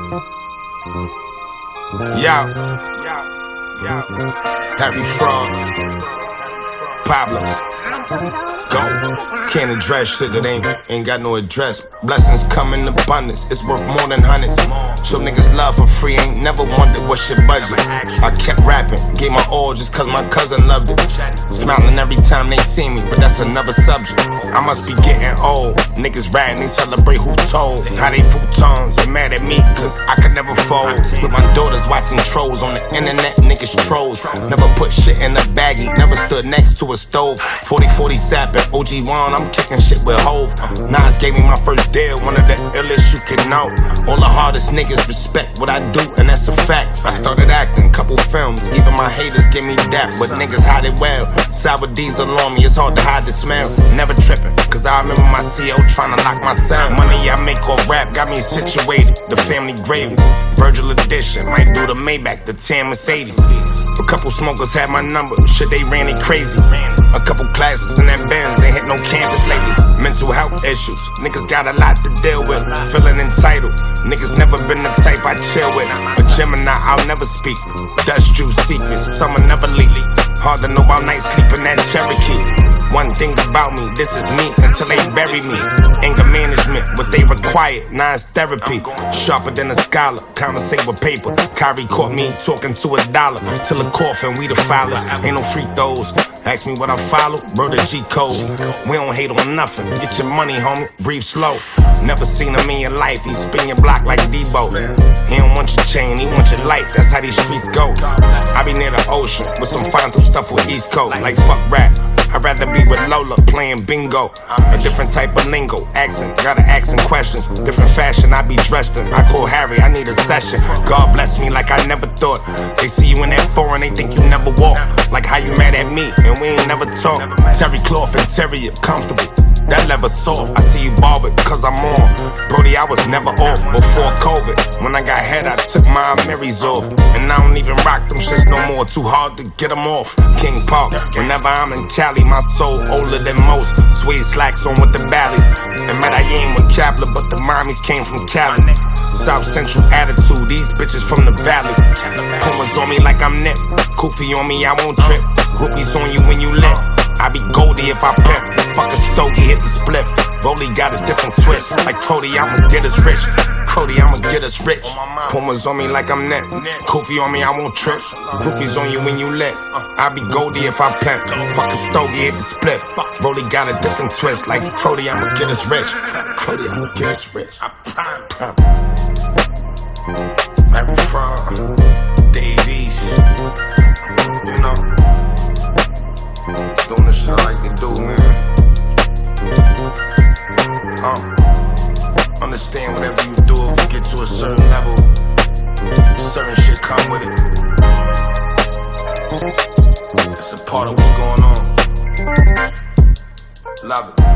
Harry Frog, Pablo, go. Can't address shit that ain't got no address. Blessings come in abundance, it's worth more than hundreds. Show niggas love for free, ain't never wondered what's your budget. I kept rapping, gave my all just cause my cousin loved it. Smiling every time they see me, but that's another subject. I must be getting old. Niggas ratting, they celebrate who told. How they futons are mad at me cause I could never fold. With my daughters watching trolls on the internet, niggas trolls. Never put shit in a baggie, never stood next to a stove. 40-40 sapping, OG Juan, I'm kicking shit with Hove. Nas gave me my first deal, one of the illest you can know. All the hardest niggas respect what I do, and that's a fact. I started acting, couple films, even my haters give me dap. But niggas hide it well, sour diesel on me, it's hard to hide the smell. Never tripping, cause I remember my CO trying to lock my sound. Money I make off rap got me situated, the family gravy. Virgil edition, might do the Maybach, the 10 Mercedes. A couple smokers had my number, shit they ran it crazy. A couple classes in that Benz, ain't hit no campus lately. Mental health issues, niggas got a lot to deal with. Feeling entitled, niggas never been the type I chill with. But Gemini, I'll never speak. Dust juice secrets, summer never leak. Hard to know about night sleeping that Cherokee. One thing about me, this is me until they bury me. Anger management, what they require, now it's therapy. Sharper than a scholar, conversate with paper. Kyrie caught me talking to $1. Till a coffin, we the filers. Ain't no free throws. Ask me what I follow, bro, the G code. We don't hate on nothing. Get your money, homie, breathe slow. Never seen him in your life, he spin your block like Debo. He don't want your chain, he want your life, that's how these streets go. I be near the ocean, with some fine through stuff with East Coast. Like fuck rap, I'd rather be with Lola, playing bingo. A different type of lingo, accent, gotta asking questions. Different fashion, I be dressed in. I call Harry, I need a session. God bless me like I never thought. They see you in that foreign, they think you never walk. Like how you mad at me, and we ain't never talk. Terry cloth interior, comfortable. That leather soft, I see you bothered, cause I'm on. Brody, I was never off before COVID. When I got head, I took my Marys off. And I don't even rock them shits no more, too hard to get them off. King Park, whenever I'm in Cali, my soul older than most. Suede slacks on with the valleys. And Medellin with Kapla, but the mommies came from Cali. South Central attitude, these bitches from the valley. Pumas on me like I'm Nip. Koofy on me, I won't trip. Groupies on you when you lit. I be Goldie if I pimp. Fuck a stogie, hit the spliff. Rolly got a different twist. Like Cody, I'ma get us rich. Cody, I'ma get us rich. Pumas on me like I'm Nip. Koofy on me, I won't trip. Groupies on you when you lit. I be Goldie if I pimp. Fuck a stogie, hit the spliff. Rolly got a different twist. Like Cody, I'ma get us rich. Cody, I'ma get us rich. I prime. Harry Frog, Davies. You know, doing the shit I like to do, man. Understand whatever you do, if you get to a certain level, certain shit come with it. It's a part of what's going on. Love it.